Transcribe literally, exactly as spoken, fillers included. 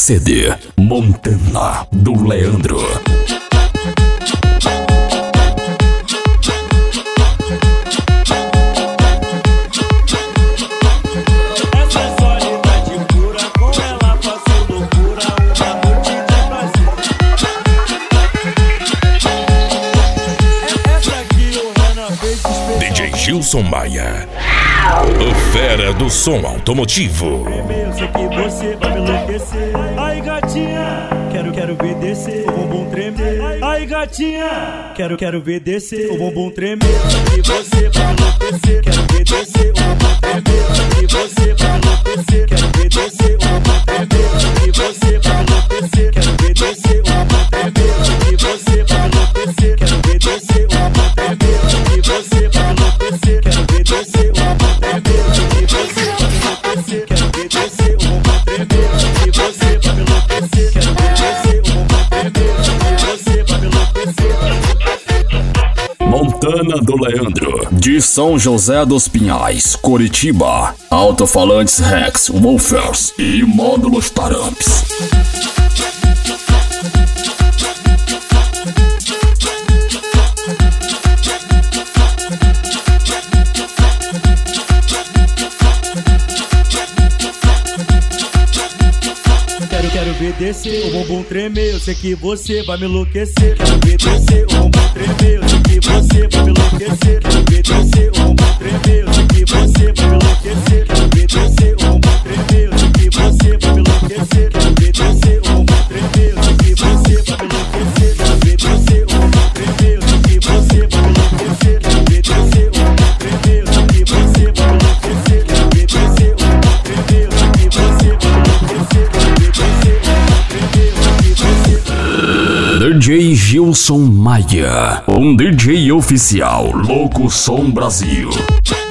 C D Montana do Leandro. D J Gilson Maia, o fera do som automotivo. Eu sei que você vai me enlouquecer. Ai gatinha, quero, quero ver descer o bumbum tremer. Ai gatinha, quero, quero ver descer o bumbum tremer. E você vai me enlouquecer, quero ver descer o bumbum tremer. E você vai me enlouquecer, quero ver descer o bumbum tremer. E você vai me enlouquecer, quero ver descer o bumbum tremer. E você vai me enlouquecer, quero ver descer o bumbum tremer. E você vai me enlouquecer, quero ver descer o bumbum tremer. E você vai me enlouquecer, quero ver descer o bumbum tremer. E você vai me enlouquecer, quero ver descer o bumbum tremer. E você vai me enlouquecer. Montana do Leandro, de São José dos Pinhais, Curitiba. Alto-falantes Rex, Woofers e módulos Taramps. Quero, quero ver descer o bumbum tremer. Eu sei que você vai me enlouquecer. Quero ver descer o bumbum tremer. Eu sei que você vai me enlouquecer. Quero ver descer o bumbum tremer. Eu sei que você vai me enlouquecer. Quero ver descer o bumbum tremer. Eu sei que você vai me enlouquecer. Quero ver descer o bumbum tremer. Eu sei que você vai me enlouquecer. Quero ver descer o bumbum tremer. Eu sei que você vai me enlouquecer. Quero ver descer o bumbum tremer. Eu sei que você vai me enlouquecer. Quero ver descer o bumbum tremer. Eu sei que você vai me enlouquecer. D J Gilson Maia, um D J oficial, Louco Som Brasil.